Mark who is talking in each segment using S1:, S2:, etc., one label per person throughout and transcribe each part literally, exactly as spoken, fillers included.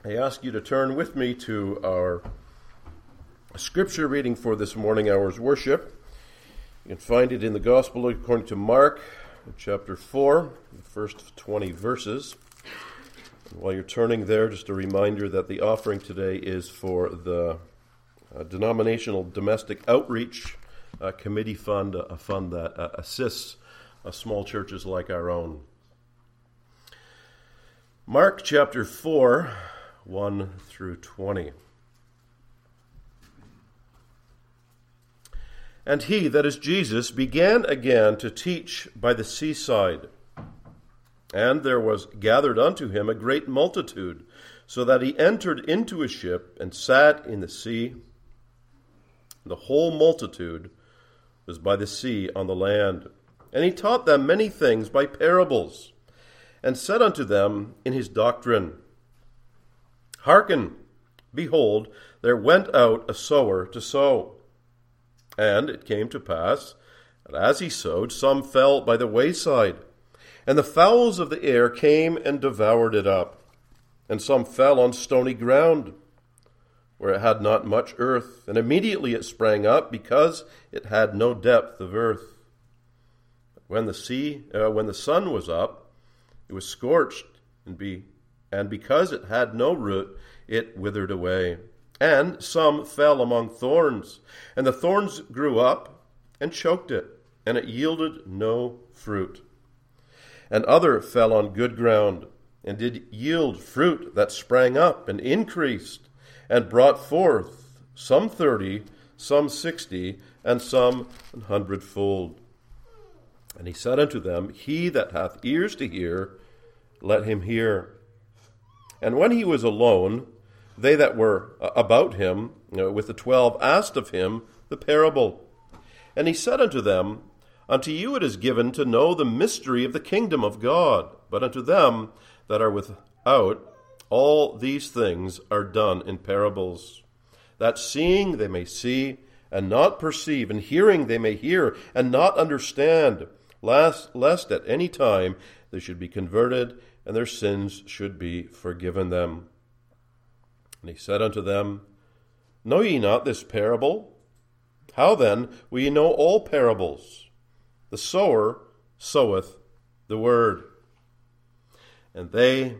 S1: I ask you to turn with me to our scripture reading for this morning hour's worship. You can find it in the Gospel according to Mark, chapter four, the first twenty verses. And while you're turning there, just a reminder that the offering today is for the uh, Denominational Domestic Outreach uh, Committee Fund, a fund that uh, assists uh, small churches like our own. Mark chapter four, one through twenty. And he, that is Jesus, began again to teach by the seaside. And there was gathered unto him a great multitude, so that he entered into a ship and sat in the sea. The whole multitude was by the sea on the land. And he taught them many things by parables, and said unto them in his doctrine, Hearken, behold, there went out a sower to sow. And it came to pass, that as he sowed, some fell by the wayside, and the fowls of the air came and devoured it up. And some fell on stony ground, where it had not much earth, and immediately it sprang up, because it had no depth of earth. But when the sea, uh, when the sun was up, it was scorched, and be and because it had no root, it withered away. And some fell among thorns, and the thorns grew up and choked it, and it yielded no fruit. And other fell on good ground, and did yield fruit that sprang up and increased, and brought forth some thirty, some sixty, and some an hundredfold. And he said unto them, He that hath ears to hear, let him hear. And when he was alone, they that were about him, you know, with the twelve, asked of him the parable. And he said unto them, Unto you it is given to know the mystery of the kingdom of God, but unto them that are without, all these things are done in parables, that seeing they may see, and not perceive, and hearing they may hear, and not understand, lest, lest at any time they should be converted, and their sins should be forgiven them. And he said unto them, Know ye not this parable? How then will ye know all parables? The sower soweth the word. And they,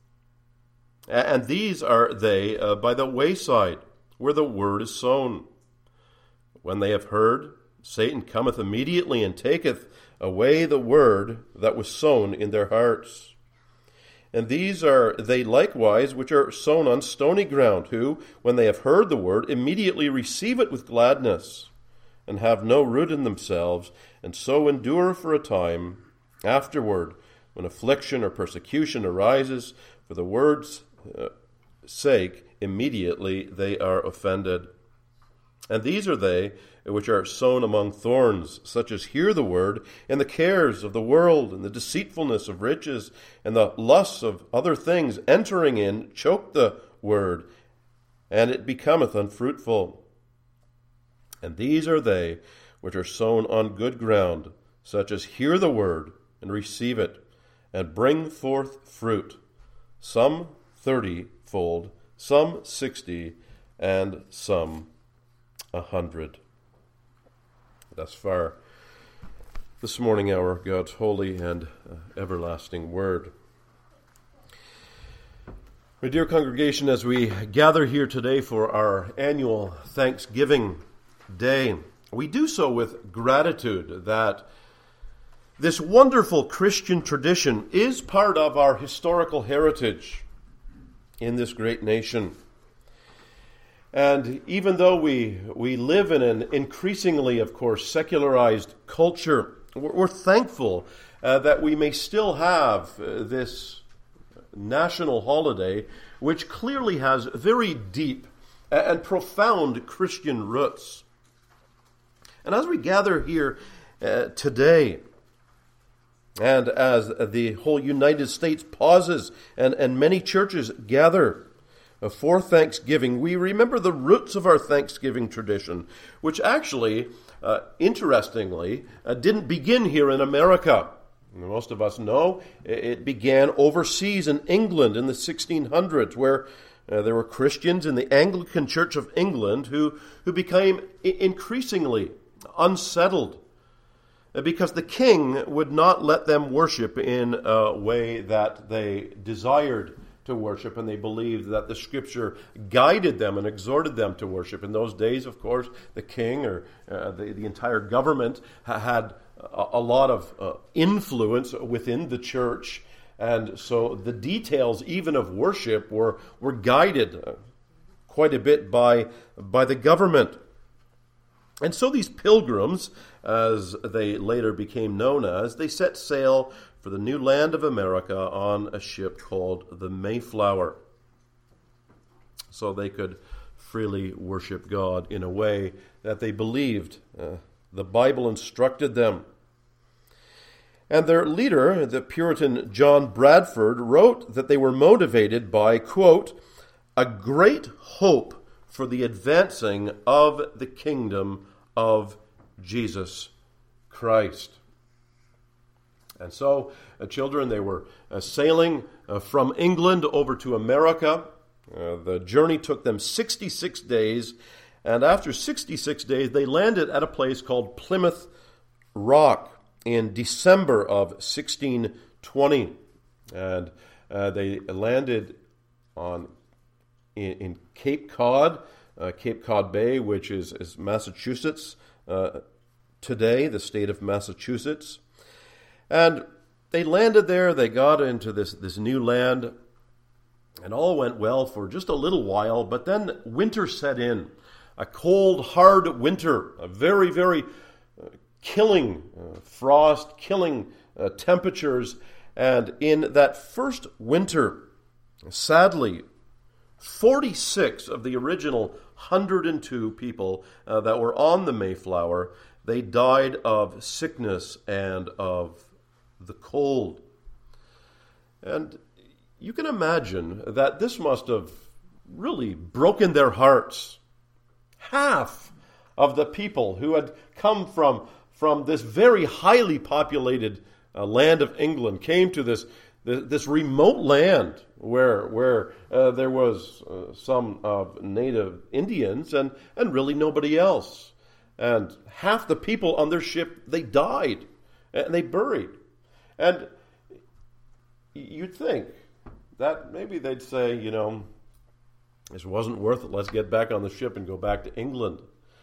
S1: and these are they uh, by the wayside, where the word is sown. When they have heard, Satan cometh immediately and taketh away the word that was sown in their hearts. And these are they likewise which are sown on stony ground, who, when they have heard the word, immediately receive it with gladness, and have no root in themselves, and so endure for a time. Afterward, when affliction or persecution arises for the word's uh, sake, immediately they are offended. And these are they which are sown among thorns, such as hear the word, and the cares of the world, and the deceitfulness of riches, and the lusts of other things entering in, choke the word, and it becometh unfruitful. And these are they which are sown on good ground, such as hear the word, and receive it, and bring forth fruit, some thirty-fold, some sixty, and some a hundred. Thus far, this morning hour, God's holy and uh, everlasting word. My dear congregation, as we gather here today for our annual Thanksgiving Day, we do so with gratitude that this wonderful Christian tradition is part of our historical heritage in this great nation. And even though we we live in an increasingly, of course, secularized culture, we're, we're thankful uh, that we may still have uh, this national holiday, which clearly has very deep and profound Christian roots. And as we gather here uh, today, and as the whole United States pauses and, and many churches gather for Thanksgiving, we remember the roots of our Thanksgiving tradition, which actually, uh, interestingly, uh, didn't begin here in America. Most of us know it began overseas in England in the sixteen hundreds, where Uh, there were Christians in the Anglican Church of England who, who became I- increasingly unsettled uh, because the king would not let them worship in a way that they desired to worship, and they believed that the Scripture guided them and exhorted them to worship. In those days, of course, the king or uh, the, the entire government ha- had a, a lot of uh, influence within the church. And so the details even of worship were, were guided quite a bit by, by the government. And so these pilgrims, as they later became known as, they set sail for the new land of America on a ship called the Mayflower, so they could freely worship God in a way that they believed uh, the Bible instructed them. And their leader, the Puritan John Bradford, wrote that they were motivated by, quote, a great hope for the advancing of the kingdom of Jesus Christ. And so, uh, children, they were uh, sailing uh, from England over to America. Uh, the journey took them sixty-six days, and after sixty-six days, they landed at a place called Plymouth Rock in December of sixteen twenty, and uh, they landed on in, in Cape Cod, uh, Cape Cod Bay, which is, is Massachusetts uh, today, the state of Massachusetts. And they landed there, they got into this, this new land, and all went well for just a little while, but then winter set in. A cold, hard winter, a very, very uh, killing uh, frost, killing uh, temperatures. And in that first winter, sadly, forty-six of the original one hundred two people uh, that were on the Mayflower, they died of sickness and of the cold. And you can imagine that this must have really broken their hearts. Half of the people who had come from, from this very highly populated uh, land of England came to this, this, this remote land where, where uh, there was uh, some of native Indians and, and really nobody else. And half the people on their ship, they died and they buried. And you'd think that maybe they'd say, you know, this wasn't worth it. Let's get back on the ship and go back to England.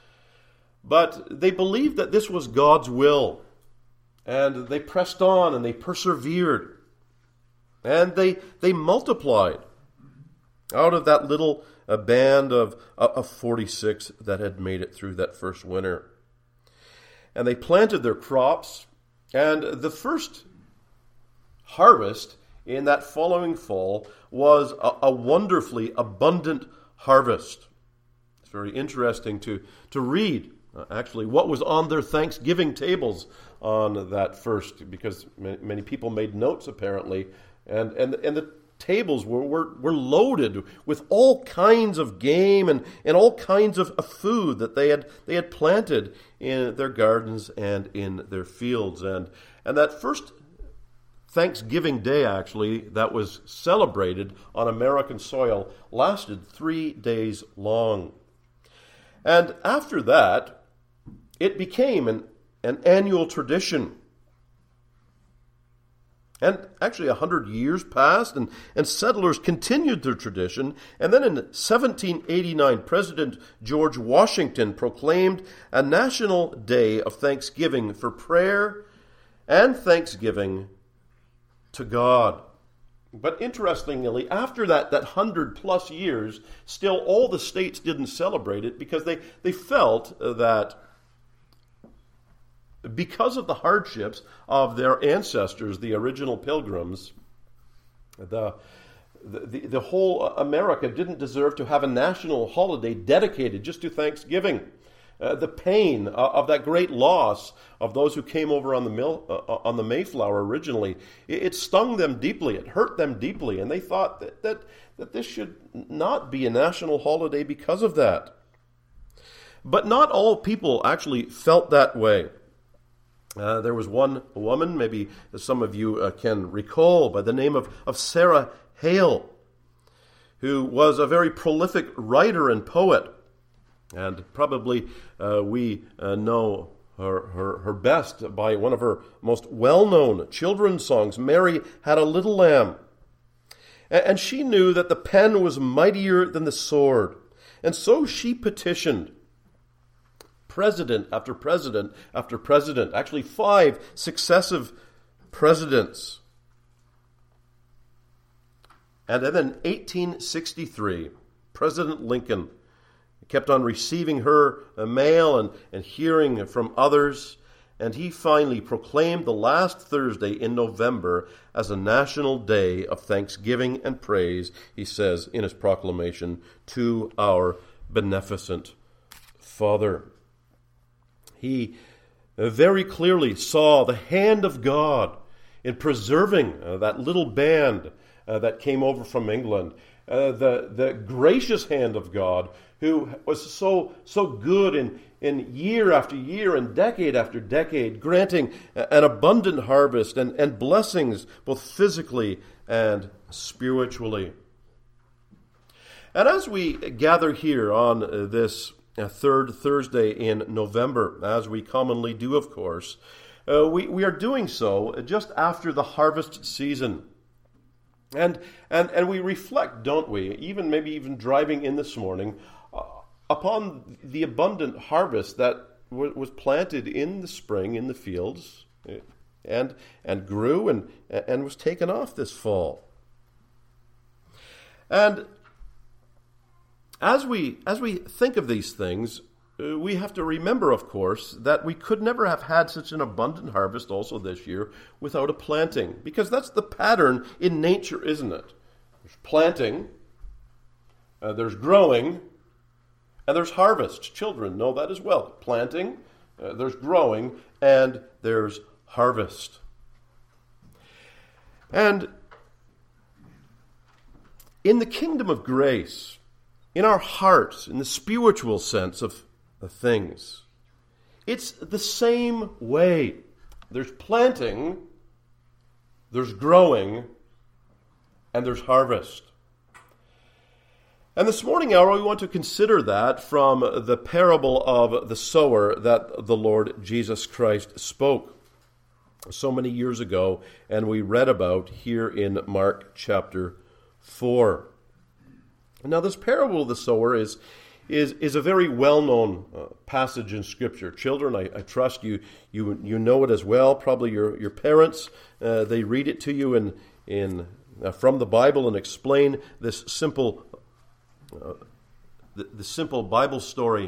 S1: But they believed that this was God's will. And they pressed on and they persevered. And they they multiplied out of that little a band of, of forty-six that had made it through that first winter. And they planted their crops. And the first harvest in that following fall was a, a wonderfully abundant harvest. It's very interesting to, to read, uh, actually, what was on their Thanksgiving tables on that first, because many, many people made notes, apparently, and, and, and the tables were, were, were loaded with all kinds of game and, and all kinds of, of food that they had they had planted in their gardens and in their fields. And, and that first Thanksgiving Day, actually, that was celebrated on American soil, lasted three days long. And after that, it became an, an annual tradition. And actually, a hundred years passed, and, and settlers continued their tradition. And then in seventeen eighty-nine, President George Washington proclaimed a national day of thanksgiving for prayer and thanksgiving to God. But interestingly, after that, that hundred plus years, still all the states didn't celebrate it because they, they felt that because of the hardships of their ancestors, the original pilgrims, the, the, the whole America didn't deserve to have a national holiday dedicated just to Thanksgiving. Uh, the pain uh, of that great loss of those who came over on the Mil- uh, on the Mayflower originally, it, it stung them deeply. It hurt them deeply, and they thought that, that that this should not be a national holiday because of that. But not all people actually felt that way. Uh, there was one woman, maybe some of you uh, can recall, by the name of, of Sarah Hale, who was a very prolific writer and poet. And probably uh, we uh, know her, her, her best by one of her most well-known children's songs, Mary Had a Little Lamb. And she knew that the pen was mightier than the sword. And so she petitioned president after president after president, actually five successive presidents. And then in eighteen sixty-three, President Lincoln kept on receiving her mail and, and hearing from others, and he finally proclaimed the last Thursday in November as a national day of thanksgiving and praise, he says in his proclamation, to our beneficent Father. He very clearly saw the hand of God in preserving uh, that little band uh, that came over from England, uh, the, the gracious hand of God who was so so good in, in year after year and decade after decade, granting an abundant harvest and, and blessings both physically and spiritually. And as we gather here on this third Thursday in November, as we commonly do, of course, uh, we, we are doing so just after the harvest season. And, and, and we reflect, don't we, even maybe even driving in this morning, uh, upon the abundant harvest that w- was planted in the spring in the fields and, and grew and, and was taken off this fall. And As we as we think of these things, uh, we have to remember, of course, that we could never have had such an abundant harvest also this year without a planting, because that's the pattern in nature, isn't it? There's planting, uh, there's growing, and there's harvest. Children know that as well. Planting, uh, there's growing, and there's harvest. And in the kingdom of grace, in our hearts, in the spiritual sense of, of things, it's the same way. There's planting, there's growing, and there's harvest. And this morning hour, we want to consider that from the parable of the sower that the Lord Jesus Christ spoke so many years ago, and we read about here in Mark chapter four. Now, this parable of the sower is is is a very well-known uh, passage in Scripture. Children, I, I trust you you you know it as well. Probably your your parents uh, they read it to you in in uh, from the Bible and explain this simple uh, the, the simple Bible story.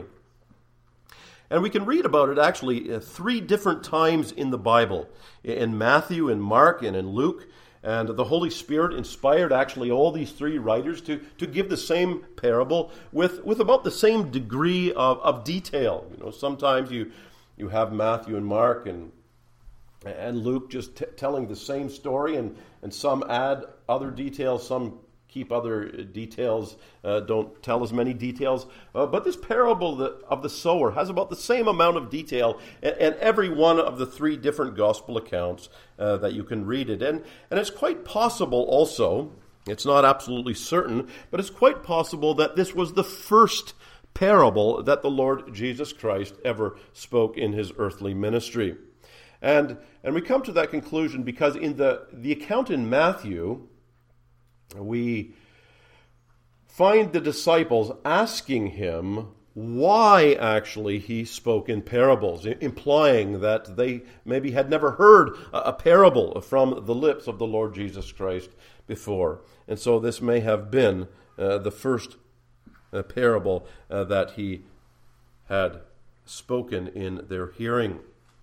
S1: And we can read about it actually uh, three different times in the Bible: in Matthew, in Mark, and in Luke. And the Holy Spirit inspired actually all these three writers to, to give the same parable with, with about the same degree of, of detail. You know, sometimes you you have Matthew and Mark and and Luke just t- telling the same story, and, and some add other details, some keep other details, uh, don't tell as many details. Uh, but this parable of the sower has about the same amount of detail in, in every one of the three different gospel accounts uh, that you can read it. And, and it's quite possible also, it's not absolutely certain, but it's quite possible that this was the first parable that the Lord Jesus Christ ever spoke in his earthly ministry. And, and we come to that conclusion because in the, the account in Matthew, we find the disciples asking him why actually he spoke in parables, implying that they maybe had never heard a parable from the lips of the Lord Jesus Christ before. And so this may have been uh, the first uh, parable uh, that he had spoken in their hearing.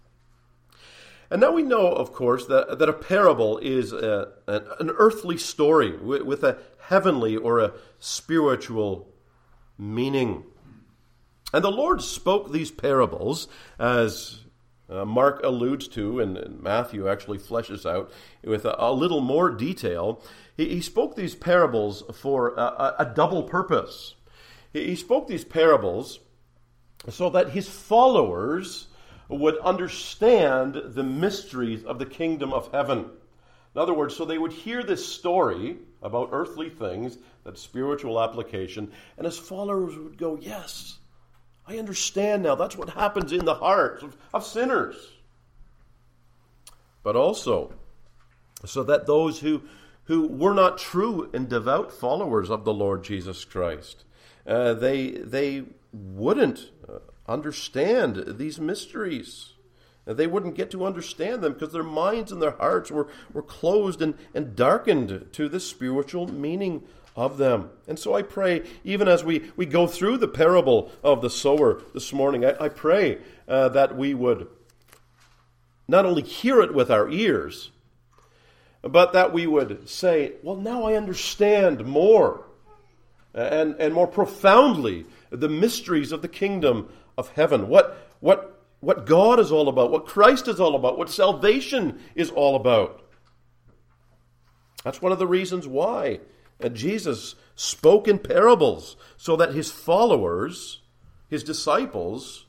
S1: And now we know, of course, that, that a parable is a, an, an earthly story with, with a heavenly or a spiritual meaning. And the Lord spoke these parables, as uh, Mark alludes to, and, and Matthew actually fleshes out with a, a little more detail. He, he spoke these parables for a, a, a double purpose. He, he spoke these parables so that his followers would understand the mysteries of the kingdom of heaven, In other words, so they would hear this story about earthly things, that spiritual application, and his followers would go, yes, I understand now. That's what happens in the hearts of, of sinners. But also, so that those who, who were not true and devout followers of the Lord Jesus Christ, uh, they, they wouldn't uh, understand these mysteries. They wouldn't get to understand them because their minds and their hearts were, were closed and, and darkened to the spiritual meaning of them. And so I pray, even as we, we go through the parable of the sower this morning, I, I pray uh, that we would not only hear it with our ears, but that we would say, well, now I understand more and, and more profoundly the mysteries of the kingdom of heaven. What, what What God is all about, what Christ is all about, what salvation is all about. That's one of the reasons why Jesus spoke in parables, so that his followers, his disciples,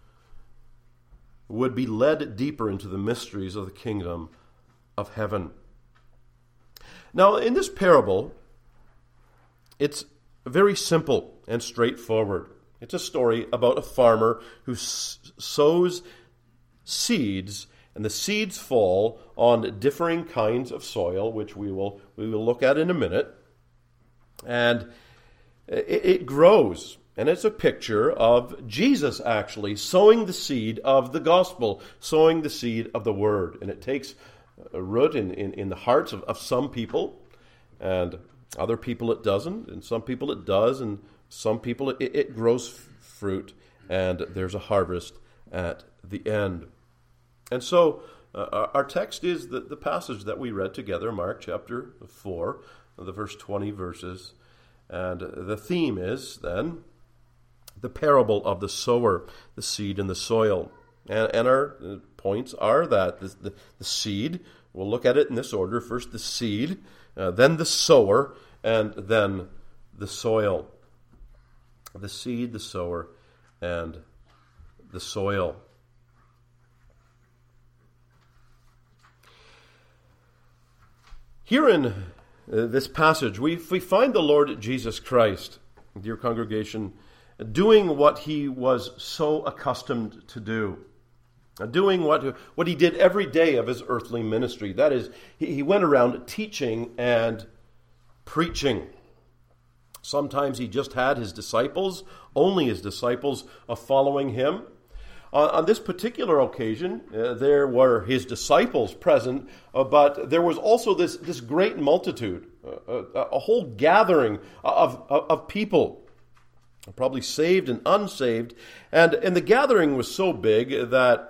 S1: would be led deeper into the mysteries of the kingdom of heaven. Now, in this parable, it's very simple and straightforward. It's a story about a farmer who s- sows seeds, and the seeds fall on differing kinds of soil, which we will we will look at in a minute. And it, it grows, and it's a picture of Jesus actually sowing the seed of the gospel, sowing the seed of the word. And it takes a root in, in, in the hearts of, of some people, and other people it doesn't, and some people it does, and some people, it, it grows fruit, and there's a harvest at the end. And so uh, our text is the, the passage that we read together, Mark chapter four, the verse twenty verses. And the theme is then the parable of the sower, the seed in the soil. And, and our points are that the, the, the seed, we'll look at it in this order, first the seed, uh, then the sower, and then the soil. The seed, the sower, and the soil. Here in uh, this passage, we, we find the Lord Jesus Christ, dear congregation, doing what he was so accustomed to do. Doing what, what he did every day of his earthly ministry. That is, he, he went around teaching and preaching. Sometimes he just had his disciples, only his disciples, uh, following him. On, on this particular occasion, uh, there were his disciples present, uh, but there was also this, this great multitude, uh, a, a whole gathering of, of, of people, probably saved and unsaved. And, and the gathering was so big that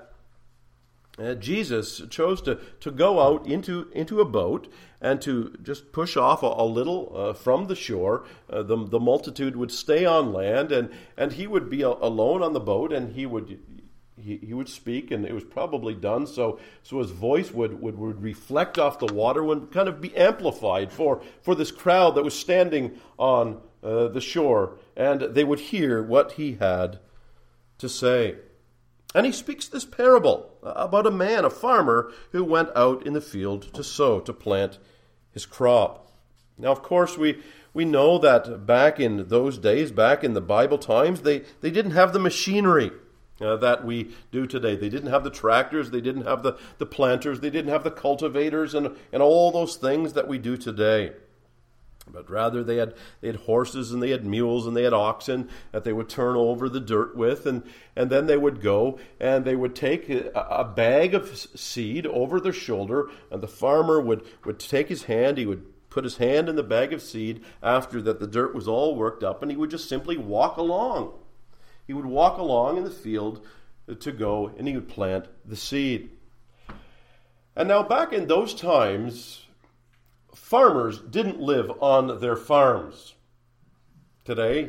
S1: Uh, Jesus chose to, to go out into, into a boat and to just push off a, a little uh, from the shore. Uh, the, the multitude would stay on land, and, and he would be a, alone on the boat, and he would he, he would speak, and it was probably done so so his voice would, would, would reflect off the water, would kind of be amplified for, for this crowd that was standing on uh, the shore, and they would hear what he had to say. And he speaks this parable about a man, a farmer, who went out in the field to sow, to plant his crop. Now, of course, we, we know that back in those days, back in the Bible times, they, they didn't have the machinery uh, that we do today. They didn't have the tractors, they didn't have the, the planters, they didn't have the cultivators, and, and all those things that we do today. But rather they had they had horses, and they had mules, and they had oxen that they would turn over the dirt with, and, and then they would go and they would take a, a bag of seed over their shoulder, and the farmer would, would take his hand, he would put his hand in the bag of seed after that the dirt was all worked up, and he would just simply walk along. He would walk along in the field to go, and he would plant the seed. And now back in those times, farmers didn't live on their farms. Today,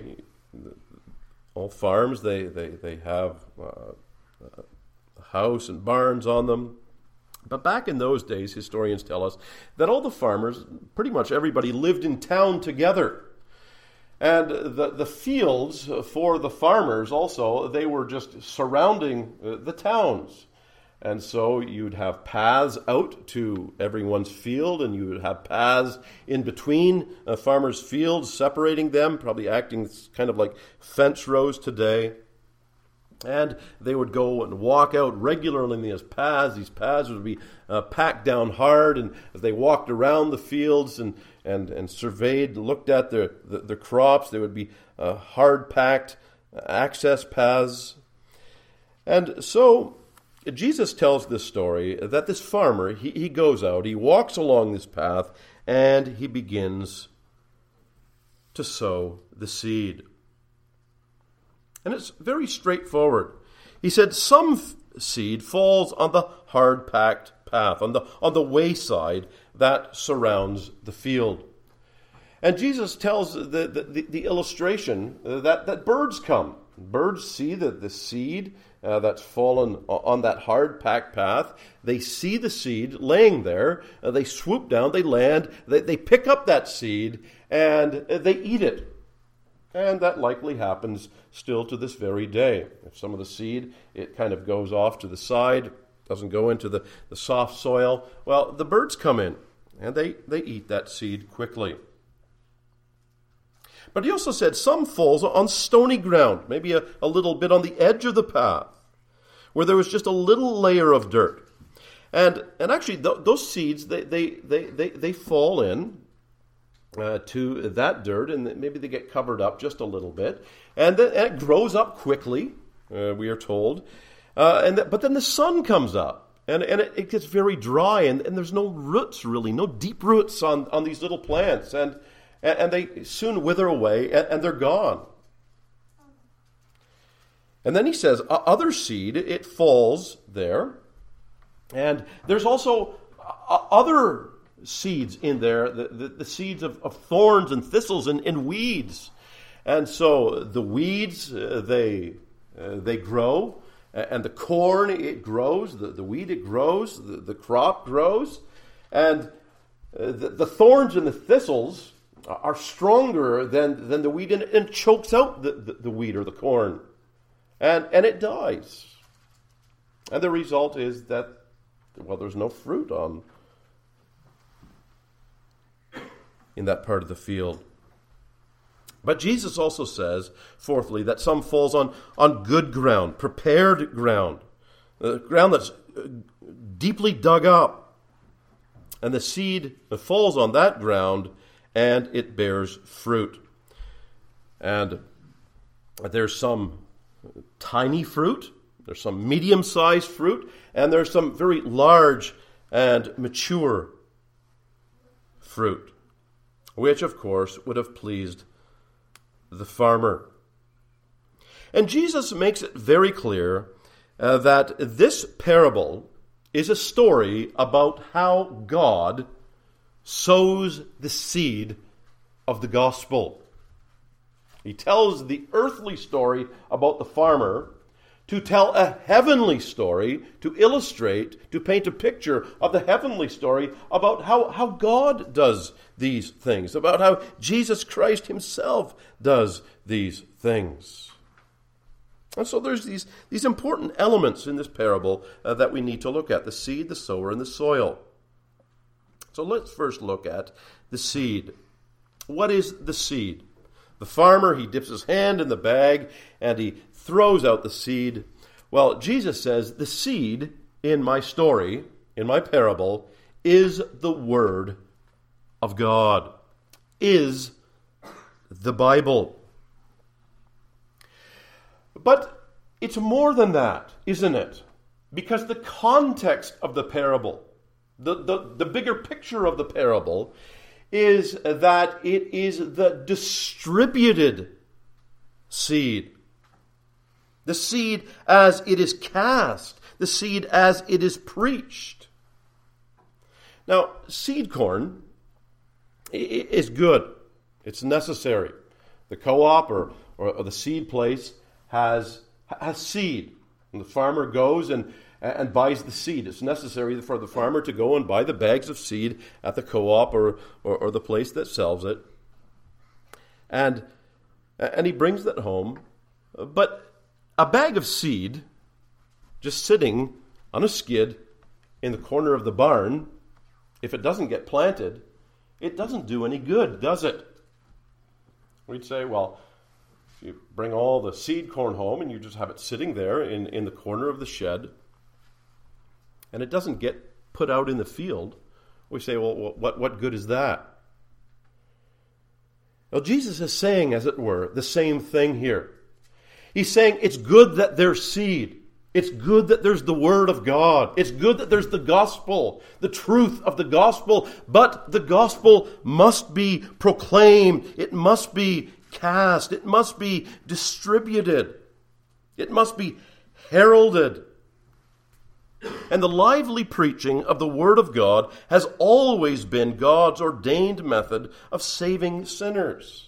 S1: all farms, they, they, they have uh, a house and barns on them. But back in those days, historians tell us that all the farmers, pretty much everybody, lived in town together. And the, the fields for the farmers also, they were just surrounding the towns. And so you'd have paths out to everyone's field, and you would have paths in between uh, farmers' fields, separating them, probably acting kind of like fence rows today. And they would go and walk out regularly in these paths. These paths would be uh, packed down hard, and as they walked around the fields and and, and surveyed, looked at their, the, their crops, they would be uh, hard-packed access paths. And so Jesus tells this story that this farmer, he, he goes out, he walks along this path, and he begins to sow the seed. And it's very straightforward. He said some f- seed falls on the hard-packed path, on the, on the wayside that surrounds the field. And Jesus tells the, the, the, the illustration that, that birds come. Birds see the, the seed uh, that's fallen on that hard-packed path. They see the seed laying there. Uh, they swoop down, they land, they, they pick up that seed, and they eat it. And that likely happens still to this very day. If some of the seed, it kind of goes off to the side, doesn't go into the, the soft soil, well, the birds come in, and they, they eat that seed quickly. But he also said some falls on stony ground, maybe a, a little bit on the edge of the path, where there was just a little layer of dirt. And and actually, th- those seeds, they, they, they, they, they fall in uh, to that dirt, and maybe they get covered up just a little bit. And, then, and it grows up quickly, uh, we are told. Uh, and th- But then the sun comes up, and, and it, it gets very dry, and, and there's no roots, really, no deep roots on, on these little plants. And And they soon wither away, and they're gone. And then he says, other seed, it falls there. And there's also other seeds in there, the, the, the seeds of, of thorns and thistles and, and weeds. And so the weeds, uh, they uh, they grow, and the corn, it grows, the, the wheat, it grows, the, the crop grows. And uh, the, the thorns and the thistles are stronger than, than the wheat, and, and chokes out the, the, the wheat or the corn. And, and it dies. And the result is that, well, there's no fruit on in that part of the field. But Jesus also says, fourthly, that some falls on, on good ground, prepared ground, the ground that's deeply dug up. And the seed falls on that ground, and it bears fruit. And there's some tiny fruit, there's some medium-sized fruit, and there's some very large and mature fruit, which, of course, would have pleased the farmer. And Jesus makes it very clear uh, that this parable is a story about how God sows the seed of the gospel. He tells the earthly story about the farmer to tell a heavenly story, to illustrate, to paint a picture of the heavenly story about how, how God does these things, about how Jesus Christ himself does these things. And so there's these, these important elements in this parable uh, that we need to look at: the seed, the sower, and the soil. So let's first look at the seed. What is the seed? The farmer, he dips his hand in the bag and he throws out the seed. Well, Jesus says the seed in my story, in my parable, is the Word of God, is the Bible. But it's more than that, isn't it? Because the context of the parable, the, the, the bigger picture of the parable, is that it is the distributed seed. The seed as it is cast. The seed as it is preached. Now, seed corn is good. It's necessary. The co-op or, or, or the seed place has, has seed. And the farmer goes and and buys the seed. It's necessary for the farmer to go and buy the bags of seed at the co-op or, or, or the place that sells it. And, and he brings that home. But a bag of seed just sitting on a skid in the corner of the barn, if it doesn't get planted, it doesn't do any good, does it? We'd say, well, you bring all the seed corn home and you just have it sitting there in, in the corner of the shed, and it doesn't get put out in the field. We say, well, what, what good is that? Well, Jesus is saying, as it were, the same thing here. He's saying it's good that there's seed. It's good that there's the Word of God. It's good that there's the gospel, the truth of the gospel. But the gospel must be proclaimed. It must be cast. It must be distributed. It must be heralded. And the lively preaching of the Word of God has always been God's ordained method of saving sinners.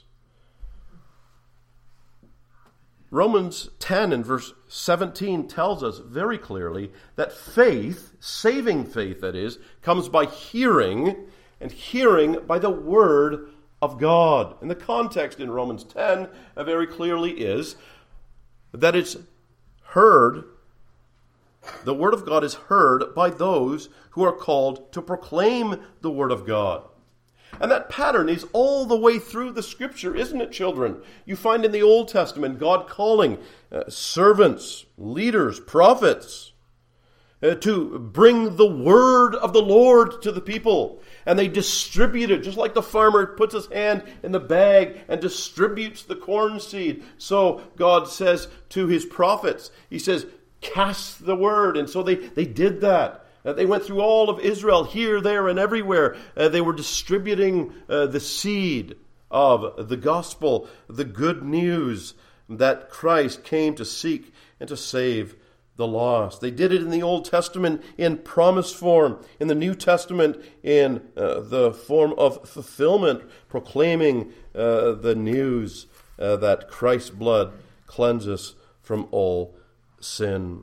S1: Romans ten and verse seventeen tells us very clearly that faith, saving faith that is, comes by hearing, and hearing by the Word of God. And the context in Romans ten very clearly is that it's heard, the Word of God is heard by those who are called to proclaim the Word of God. And that pattern is all the way through the Scripture, isn't it, children? You find in the Old Testament God calling uh, servants, leaders, prophets uh, to bring the word of the Lord to the people. And they distribute it, just like the farmer puts his hand in the bag and distributes the corn seed. So God says to his prophets, he says, cast the word. And so they, they did that. Uh, they went through all of Israel, here, there, and everywhere. Uh, they were distributing uh, the seed of the gospel, the good news that Christ came to seek and to save the lost. They did it in the Old Testament in promise form, in the New Testament in uh, the form of fulfillment, proclaiming uh, the news uh, that Christ's blood cleanses from all sin.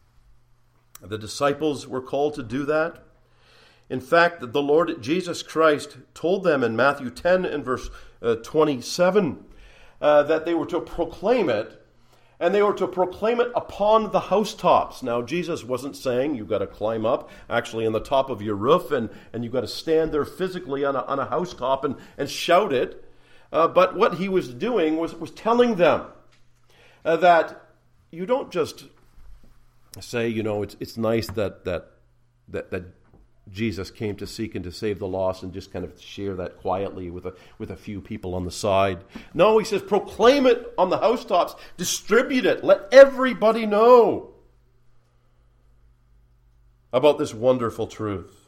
S1: The disciples were called to do that. In fact, the Lord Jesus Christ told them in Matthew ten and verse uh, twenty-seven uh, that they were to proclaim it, and they were to proclaim it upon the housetops. Now, Jesus wasn't saying you've got to climb up actually on the top of your roof and, and you've got to stand there physically on a, on a housetop and, and shout it. Uh, but what he was doing was, was telling them uh, that you don't just say, you know, it's it's nice that that that that Jesus came to seek and to save the lost, and just kind of share that quietly with a with a few people on the side. No, he says, proclaim it on the housetops, distribute it, let everybody know about this wonderful truth.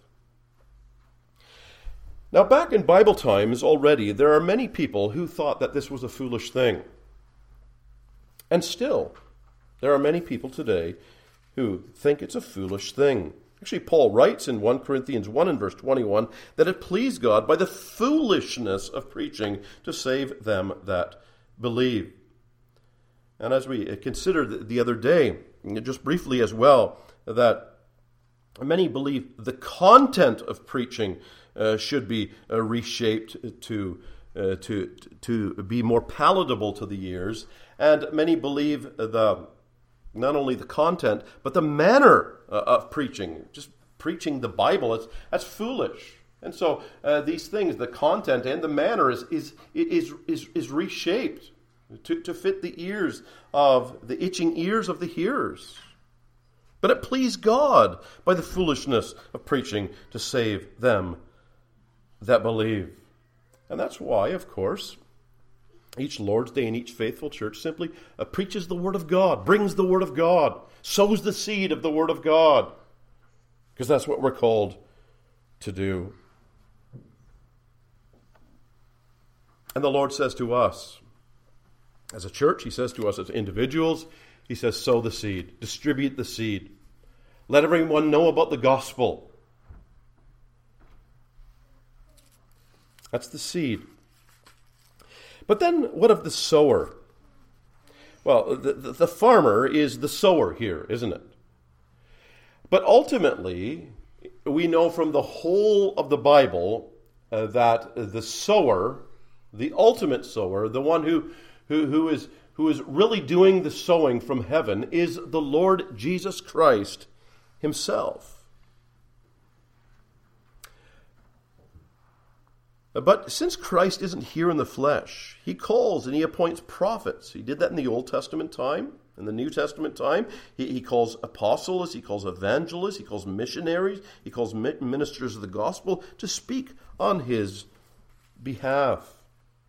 S1: Now, back in Bible times already, there are many people who thought that this was a foolish thing. And still, there are many people today who think it's a foolish thing. Actually, Paul writes in First Corinthians one and verse twenty-one that it pleased God by the foolishness of preaching to save them that believe. And as we considered the other day, just briefly as well, that many believe the content of preaching uh, should be uh, reshaped to, uh, to, to be more palatable to the ears. And many believe the not only the content, but the manner uh, of preaching. Just preaching the Bible, it's, that's foolish. And so uh, these things, the content and the manner is is is is, is reshaped to, to fit the ears of the itching ears of the hearers. But it pleased God by the foolishness of preaching to save them that believe. And that's why, of course, each Lord's Day and each faithful church simply uh, preaches the Word of God, brings the Word of God, sows the seed of the Word of God. Because that's what we're called to do. And the Lord says to us, as a church, He says to us as individuals, He says, sow the seed, distribute the seed. Let everyone know about the gospel. That's the seed. But then what of the sower? Well, the, the, the farmer is the sower here, isn't it? But ultimately, we know from the whole of the Bible uh, that the sower, the ultimate sower, the one who, who, who, is, who is really doing the sowing from heaven, is the Lord Jesus Christ himself. But since Christ isn't here in the flesh, he calls and he appoints prophets. He did that in the Old Testament time. In the New Testament time, he, he calls apostles, he calls evangelists, he calls missionaries, he calls ministers of the gospel to speak on his behalf.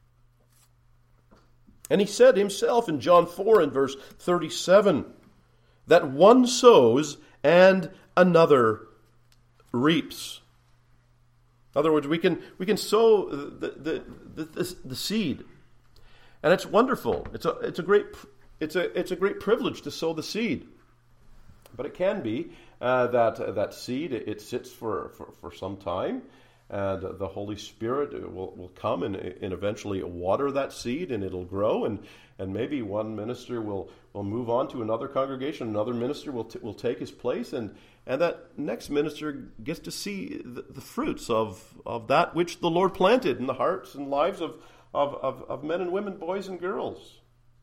S1: And he said himself in John four and verse thirty-seven, that one sows and another reaps. In other words, we can we can sow the the, the, the, the seed, and it's wonderful. It's a it's a great it's a it's a great privilege to sow the seed, but it can be uh, that uh, that seed it sits for, for, for some time, and the Holy Spirit will, will come and, and eventually water that seed, and it'll grow, and and maybe one minister will, will move on to another congregation, another minister will t- will take his place, and. And that next minister gets to see the, the fruits of, of that which the Lord planted in the hearts and lives of, of, of, of men and women, boys and girls.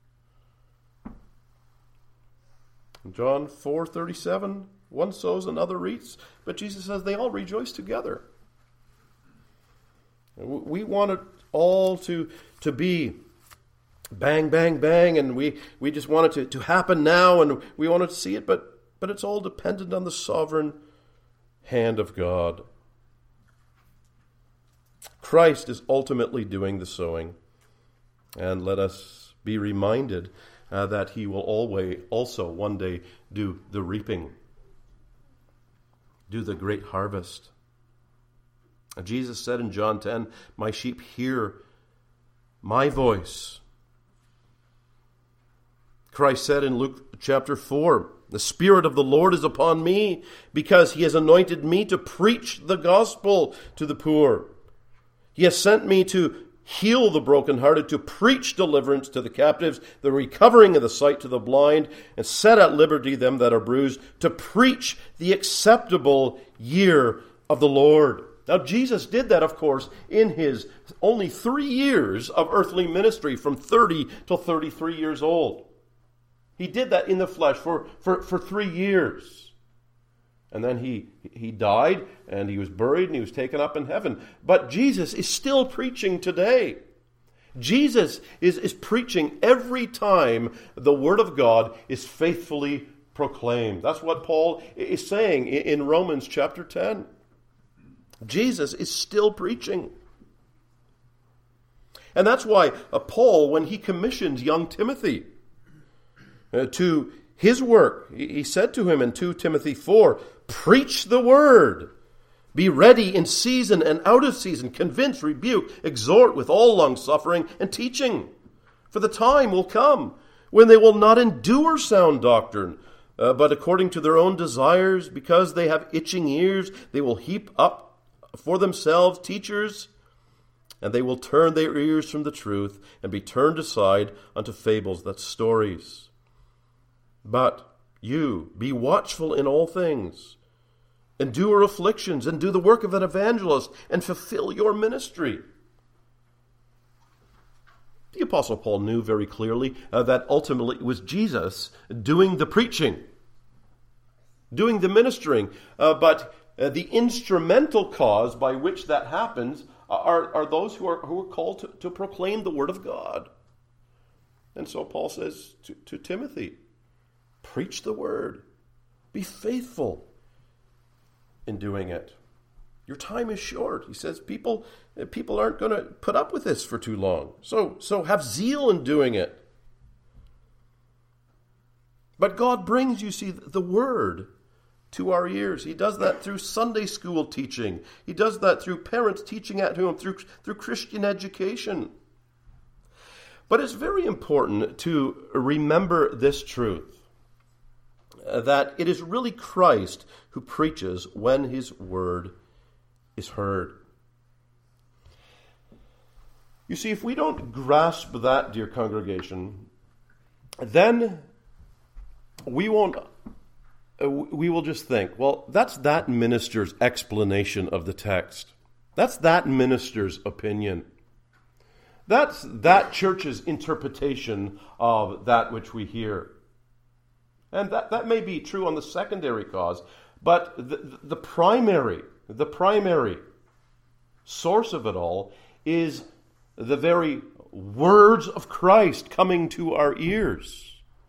S1: In John four thirty-seven, one sows, another reaps, but Jesus says they all rejoice together. We want it all to, to be bang, bang, bang, and we, we just want it to, to happen now, and we want to see it, but But it's all dependent on the sovereign hand of God. Christ is ultimately doing the sowing. And let us be reminded uh, that he will always also one day do the reaping, do the great harvest. Jesus said in John ten, "My sheep hear my voice." Christ said in Luke chapter four, "The Spirit of the Lord is upon me, because he has anointed me to preach the gospel to the poor. He has sent me to heal the brokenhearted, to preach deliverance to the captives, the recovering of the sight to the blind, and set at liberty them that are bruised, to preach the acceptable year of the Lord." Now, Jesus did that, of course, in his only three years of earthly ministry, from thirty till thirty-three years old. He did that in the flesh for, for, for three years. And then he, he died, and he was buried, and he was taken up in heaven. But Jesus is still preaching today. Jesus is, is preaching every time the Word of God is faithfully proclaimed. That's what Paul is saying in Romans chapter ten. Jesus is still preaching. And that's why uh, Paul, when he commissions young Timothy uh, to his work, he said to him in two Timothy four, "Preach the word. Be ready in season and out of season. Convince, rebuke, exhort with all long-suffering and teaching. For the time will come when they will not endure sound doctrine, uh, but according to their own desires, because they have itching ears, they will heap up for themselves teachers, and they will turn their ears from the truth and be turned aside unto fables," that's stories. "But you, be watchful in all things, endure afflictions, and do the work of an evangelist, and fulfill your ministry." The Apostle Paul knew very clearly uh, that ultimately it was Jesus doing the preaching, doing the ministering, uh, but uh, the instrumental cause by which that happens are, are those who are, who are called to, to proclaim the word of God. And so Paul says to, to Timothy, preach the word. Be faithful in doing it. Your time is short. He says people people aren't going to put up with this for too long. So, so have zeal in doing it. But God brings, you see, the word to our ears. He does that through Sunday school teaching. He does that through parents teaching at home, through, through Christian education. But it's very important to remember this truth, that it is really Christ who preaches when his word is heard. You see, if we don't grasp that, dear congregation, then we won't, uh, we will just think, well, that's that minister's explanation of the text. That's that minister's opinion. That's that church's interpretation of that which we hear. And that, that may be true on the secondary cause, But the, the primary, the primary source of it all is the very words of Christ coming to our ears.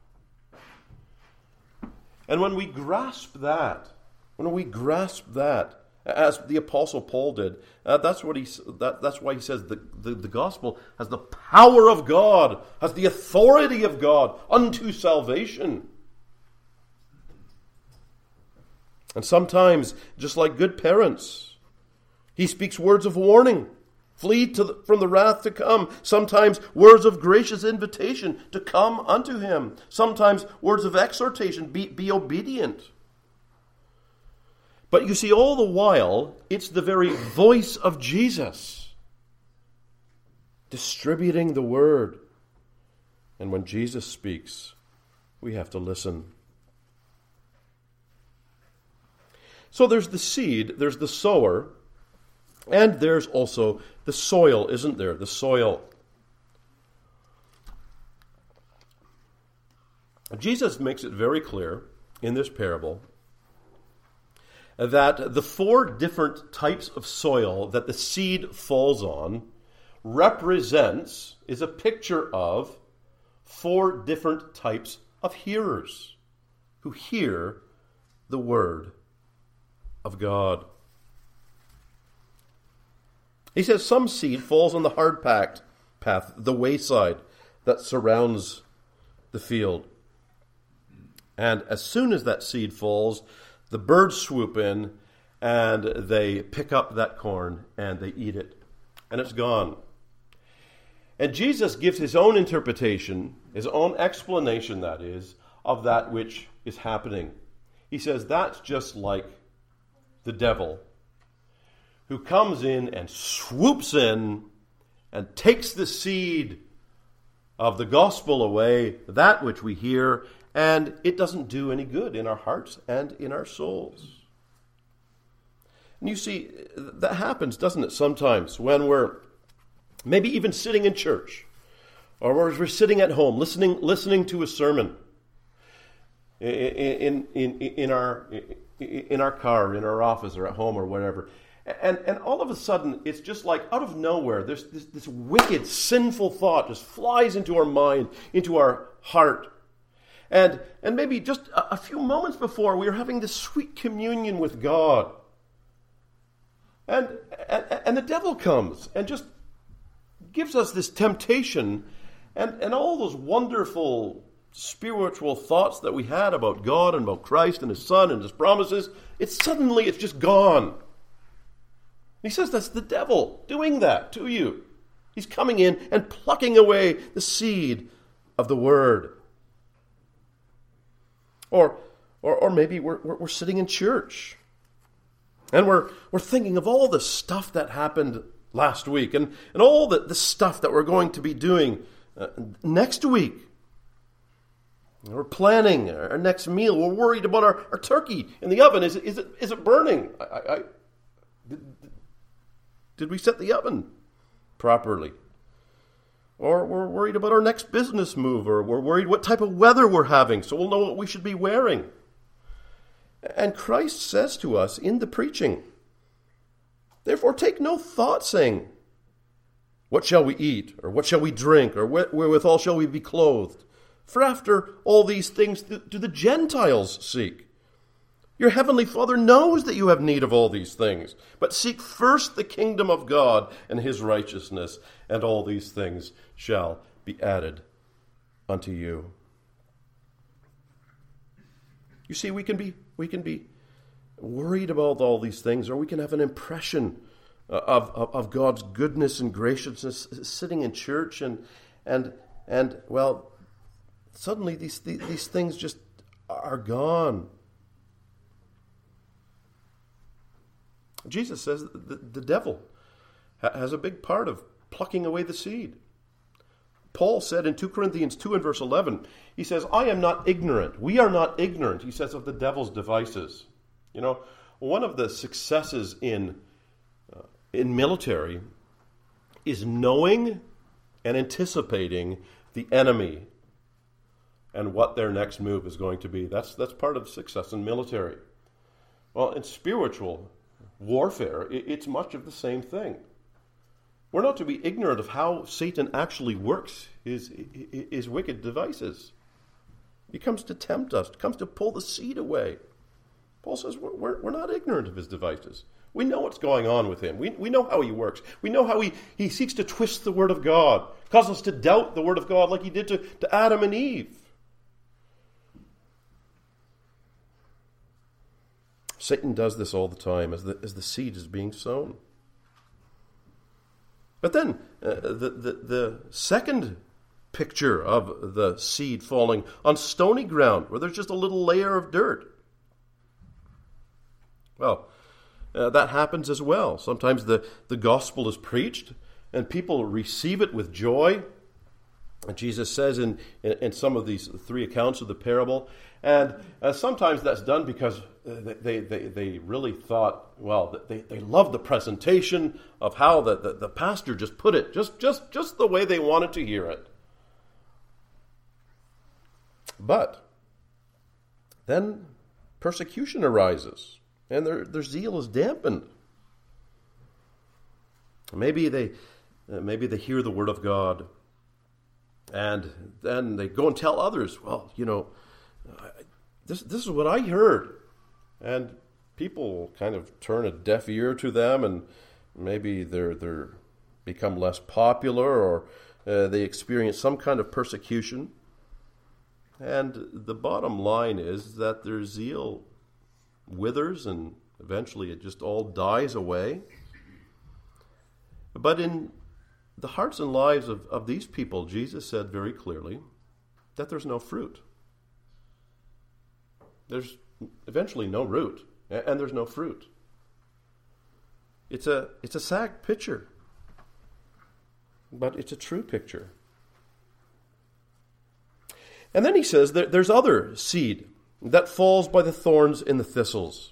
S1: And when we grasp that, when we grasp that, as the Apostle Paul did, uh, that's what he. That, that's why he says the, the, the gospel has the power of God, has the authority of God unto salvation. And sometimes, just like good parents, he speaks words of warning. Flee to the, from the wrath to come. Sometimes words of gracious invitation to come unto him. Sometimes words of exhortation, be, be obedient. But you see, all the while, it's the very voice of Jesus distributing the word. And when Jesus speaks, we have to listen. So there's the seed, there's the sower, and there's also the soil, isn't there? The soil. Jesus makes it very clear in this parable that the four different types of soil that the seed falls on represents, is a picture of, four different types of hearers who hear the word of God. He says some seed falls on the hard-packed path, the wayside that surrounds the field. And as soon as that seed falls, the birds swoop in and they pick up that corn and they eat it. And it's gone. And Jesus gives his own interpretation, his own explanation, that is, of that which is happening. He says that's just like the devil, who comes in and swoops in and takes the seed of the gospel away, that which we hear, and it doesn't do any good in our hearts and in our souls. And you see, that happens, doesn't it, sometimes when we're maybe even sitting in church, or we're sitting at home listening listening to a sermon in, in, in, our, in our car, in our office, or at home, or whatever. And, and all of a sudden, it's just like out of nowhere, there's this, this wicked, sinful thought just flies into our mind, into our heart. And and maybe just a, a few moments before, we were having this sweet communion with God. And, and, and the devil comes and just gives us this temptation, and, and all those wonderful spiritual thoughts that we had about God and about Christ and his Son and his promises, it's suddenly, it's just gone. He says that's the devil doing that to you. He's coming in and plucking away the seed of the word. Or, or, or maybe we're, we're, we're sitting in church and we're, we're thinking of all the stuff that happened last week and, and all the, the stuff that we're going to be doing uh, next week. We're planning our next meal. We're worried about our, our turkey in the oven. Is it, is it, is it burning? I, I, did, did we set the oven properly? Or we're worried about our next business move, or we're worried what type of weather we're having, so we'll know what we should be wearing. And Christ says to us in the preaching, therefore take no thought, saying, what shall we eat, or what shall we drink, or wherewithal shall we be clothed? For after all these things do the Gentiles seek. Your heavenly Father knows that you have need of all these things. But seek first the kingdom of God and his righteousness, and all these things shall be added unto you. You see, we can be we can be worried about all these things, or we can have an impression of, of, of God's goodness and graciousness sitting in church, and and and well, suddenly these these, these things just are gone. Jesus says that the, the devil has a big part of plucking away the seed. Paul said in Second Corinthians two and verse eleven, he says, I am not ignorant. We are not ignorant, he says, of the devil's devices. You know, one of the successes in uh, in military is knowing and anticipating the enemy and what their next move is going to be. That's that's part of success in military. Well, in spiritual warfare, it's much of the same thing. We're not to be ignorant of how Satan actually works his, his wicked devices. He comes to tempt us, comes to pull the seed away. Paul says we're, we're, we're not ignorant of his devices. We know what's going on with him. We, we know how he works. We know how he, he seeks to twist the word of God, cause us to doubt the word of God like he did to, to Adam and Eve. Satan does this all the time as the, as the seed is being sown. But then uh, the, the, the second picture of the seed falling on stony ground, where there's just a little layer of dirt. Well, uh, that happens as well. Sometimes the, the gospel is preached, and people receive it with joy. And Jesus says in, in, in some of these three accounts of the parable, and uh, sometimes that's done because they, they, they really thought, well, they, they loved the presentation of how the, the, the pastor just put it, just, just, just the way they wanted to hear it. But then persecution arises, and their, their zeal is dampened. Maybe they, uh, maybe they hear the word of God, and then they go and tell others, well, you know, this this is what I heard. And people kind of turn a deaf ear to them, and maybe they're they're become less popular, or uh, they experience some kind of persecution. And the bottom line is that their zeal withers, and eventually it just all dies away. But in the hearts and lives of, of these people, Jesus said very clearly that there's no fruit. There's eventually no root, and there's no fruit. It's a it's a sad picture, but it's a true picture. And then he says that there's other seed that falls by the thorns and the thistles.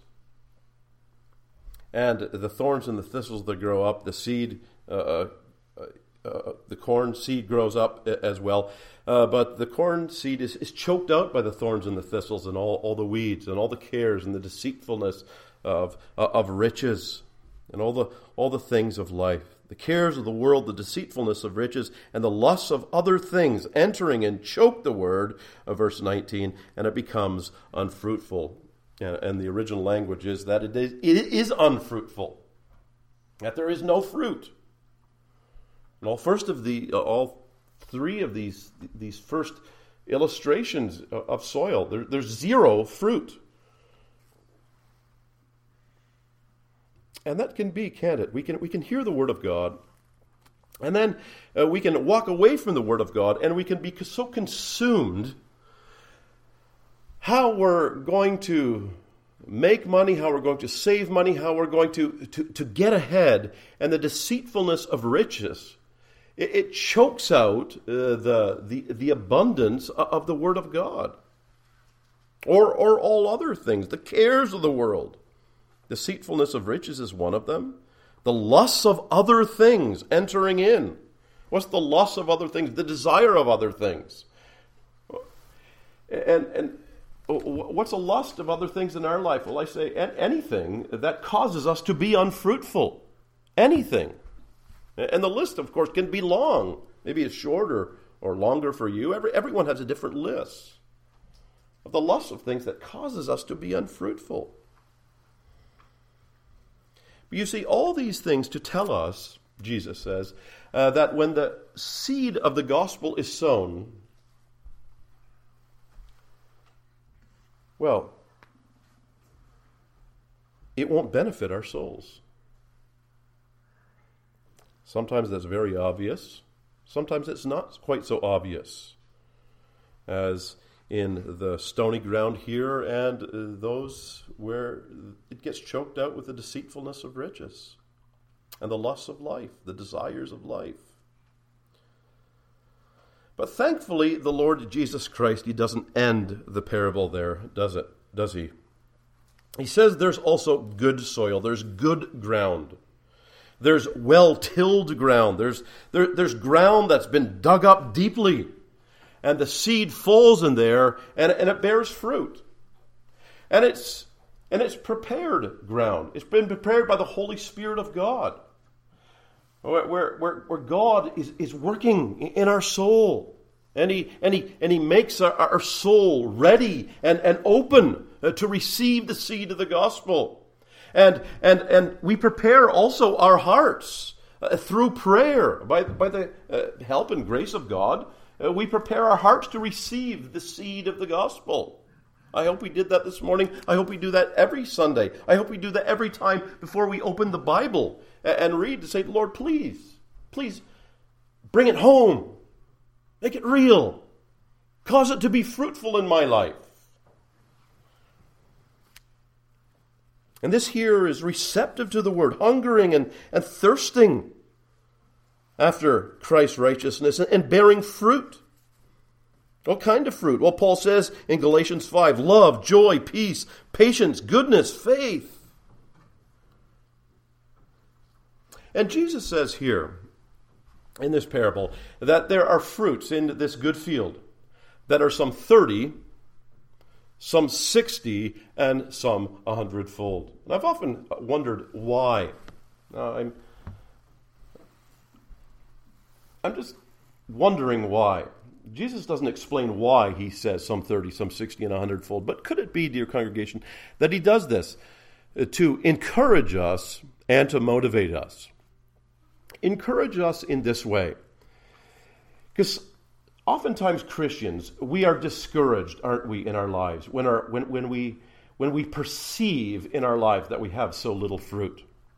S1: And the thorns and the thistles that grow up, the seed, uh, uh, uh, the corn seed grows up as well. Uh, but the corn seed is, is choked out by the thorns and the thistles and all, all the weeds and all the cares and the deceitfulness of, uh, of riches and all the, all the things of life. The cares of the world, the deceitfulness of riches, and the lusts of other things entering and choke the word, of verse nineteen, and it becomes unfruitful. And, and the original language is that it is, it is unfruitful, that there is no fruit. And all first of the uh, all three of these these first illustrations of soil, there, there's zero fruit. And that can be, can't it? We can we can hear the word of God, and then uh, we can walk away from the word of God, and we can be so consumed how we're going to make money, how we're going to save money, how we're going to, to, to get ahead, and the deceitfulness of riches. It, it chokes out uh, the, the, the abundance of the word of God. Or, or all other things, the cares of the world. Deceitfulness of riches is one of them. The lusts of other things entering in. What's the lust of other things? The desire of other things. And, and what's a lust of other things in our life? Well, I say anything that causes us to be unfruitful. Anything. And the list, of course, can be long. Maybe it's shorter or longer for you. Every, everyone has a different list of the lust of things that causes us to be unfruitful. But you see, all these things to tell us, Jesus says, uh, that when the seed of the gospel is sown, well, it won't benefit our souls. Sometimes that's very obvious. Sometimes it's not quite so obvious, as in the stony ground here and uh, those where it gets choked out with the deceitfulness of riches and the lusts of life, the desires of life. But thankfully, the Lord Jesus Christ, he doesn't end the parable there, does it? Does he? He says there's also good soil. There's good ground. There's well-tilled ground. There's, there, there's ground that's been dug up deeply. And the seed falls in there, and, and it bears fruit. And it's And it's prepared ground. It's been prepared by the Holy Spirit of God. Where, where, where God is, is working in our soul. And he, and he, and he makes our, our soul ready and, and open to receive the seed of the gospel. And, and, and we prepare also our hearts uh, through prayer. By, by the uh, help and grace of God, uh, we prepare our hearts to receive the seed of the gospel. I hope we did that this morning. I hope we do that every Sunday. I hope we do that every time before we open the Bible and read to say, Lord, please, please bring it home. Make it real. Cause it to be fruitful in my life. And this here is receptive to the word, hungering and, and thirsting after Christ's righteousness and, and bearing fruit. What kind of fruit? Well, Paul says in Galatians five, love, joy, peace, patience, goodness, faith. And Jesus says here in this parable that there are fruits in this good field that are some thirty, some sixty, and some a hundredfold. And I've often wondered why. Now, I'm, I'm just wondering why. Jesus doesn't explain why he says some thirty, some sixty, and a hundredfold. But could it be, dear congregation, that he does this to encourage us and to motivate us? Encourage us in this way. Because oftentimes Christians, we are discouraged, aren't we, in our lives, when, our, when, when, we, when we perceive in our life that we have so little fruit.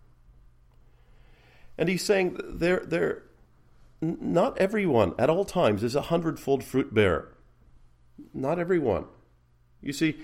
S1: And he's saying there, there, not everyone at all times is a hundredfold fruit bearer. Not everyone. You see,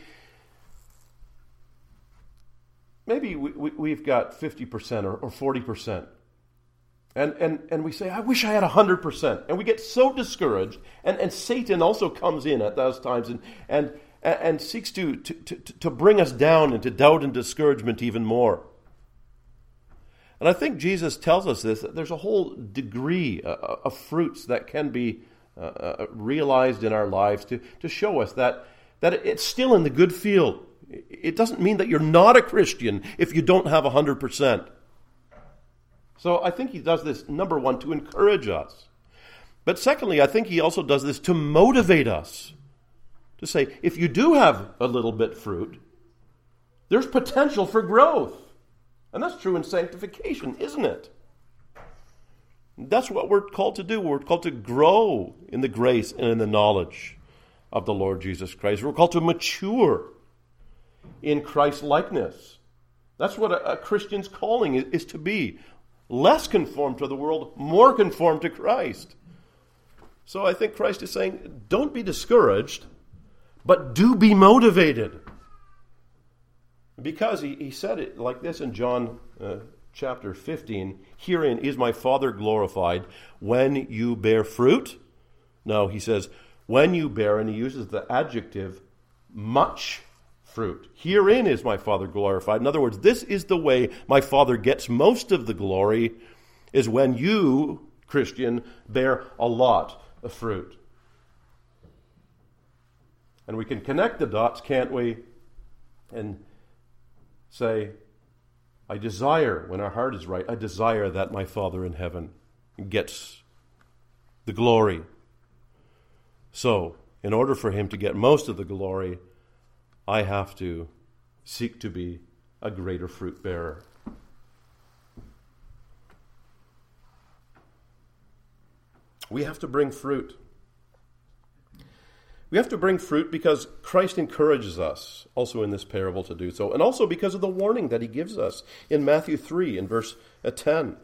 S1: maybe we, we, we've got fifty percent or, or forty percent. And, and, and we say, I wish I had one hundred percent. And we get so discouraged. And, and Satan also comes in at those times and, and, and seeks to, to, to, to bring us down into doubt and discouragement even more. And I think Jesus tells us this, that there's a whole degree uh, of fruits that can be uh, uh, realized in our lives to, to show us that, that it's still in the good field. It doesn't mean that you're not a Christian if you don't have one hundred percent. So I think he does this, number one, to encourage us. But secondly, I think he also does this to motivate us. To say, if you do have a little bit fruit, there's potential for growth. And that's true in sanctification, isn't it? That's what we're called to do. We're called to grow in the grace and in the knowledge of the Lord Jesus Christ. We're called to mature in Christ's likeness. That's what a, a Christian's calling is, is to be. Less conformed to the world, more conformed to Christ. So I think Christ is saying, don't be discouraged, but do be motivated. Because he, he said it like this in John uh, chapter fifteen, herein is my Father glorified when you bear fruit. No, he says, when you bear, and he uses the adjective, much fruit. Herein is my Father glorified. In other words, this is the way my Father gets most of the glory, is when you, Christian, bear a lot of fruit. And we can connect the dots, can't we? And say, I desire, when our heart is right, I desire that my Father in heaven gets the glory. So, in order for him to get most of the glory, I have to seek to be a greater fruit bearer. We have to bring fruit. We have to bring fruit because Christ encourages us, also in this parable, to do so, and also because of the warning that he gives us in Matthew three, in verse ten.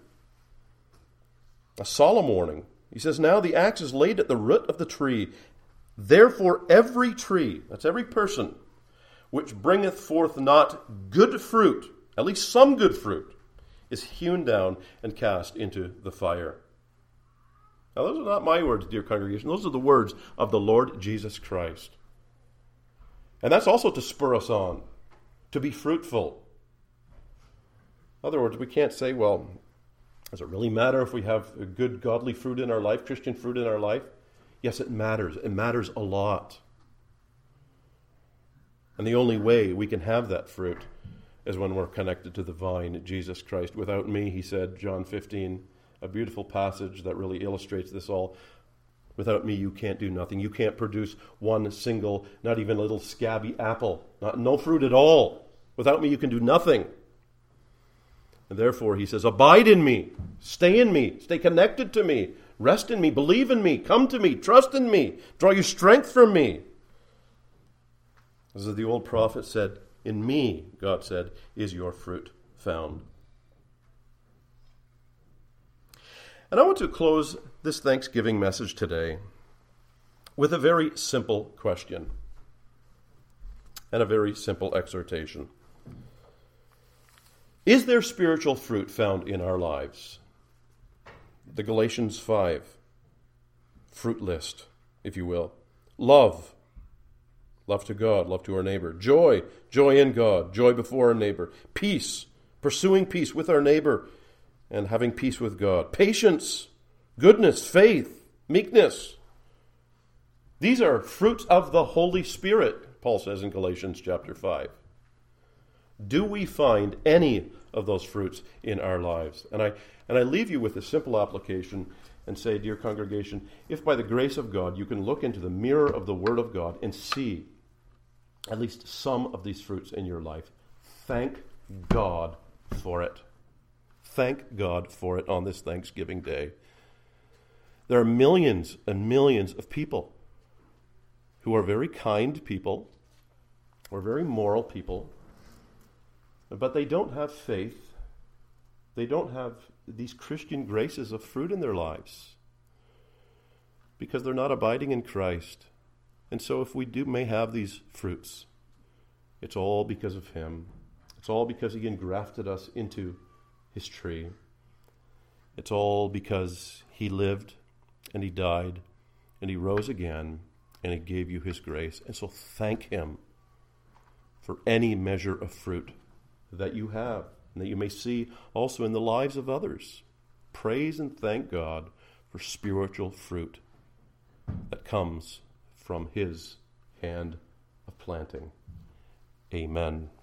S1: A solemn warning. He says, now the axe is laid at the root of the tree. Therefore every tree, that's every person, which bringeth forth not good fruit, at least some good fruit, is hewn down and cast into the fire. Now, those are not my words, dear congregation. Those are the words of the Lord Jesus Christ. And that's also to spur us on, to be fruitful. In other words, we can't say, well, does it really matter if we have good godly fruit in our life, Christian fruit in our life? Yes, it matters. It matters a lot. And the only way we can have that fruit as when we're connected to the vine, Jesus Christ. Without me, he said, John fifteen, a beautiful passage that really illustrates this all. Without me, you can't do nothing. You can't produce one single, not even a little scabby apple. Not, no fruit at all. Without me, you can do nothing. And therefore, he says, abide in me. Stay in me. Stay connected to me. Rest in me. Believe in me. Come to me. Trust in me. Draw your strength from me. As the old prophet said, in me, God said, is your fruit found. And I want to close this Thanksgiving message today with a very simple question and a very simple exhortation. Is there spiritual fruit found in our lives? The Galatians five fruit list, if you will. Love. Love to God, love to our neighbor. Joy, joy in God, joy before our neighbor. Peace, pursuing peace with our neighbor and having peace with God. Patience, goodness, faith, meekness. These are fruits of the Holy Spirit, Paul says in Galatians chapter five. Do we find any of those fruits in our lives? And I and I leave you with a simple application and say, dear congregation, if by the grace of God you can look into the mirror of the Word of God and see at least some of these fruits in your life, thank God for it. Thank God for it on this Thanksgiving Day. There are millions and millions of people who are very kind people, or very moral people, but they don't have faith. They don't have these Christian graces of fruit in their lives because they're not abiding in Christ. And so if we do may have these fruits, it's all because of him. It's all because he engrafted us into his tree. It's all because he lived and he died and he rose again and he gave you his grace. And so thank him for any measure of fruit that you have and that you may see also in the lives of others. Praise and thank God for spiritual fruit that comes from his hand of planting. Amen.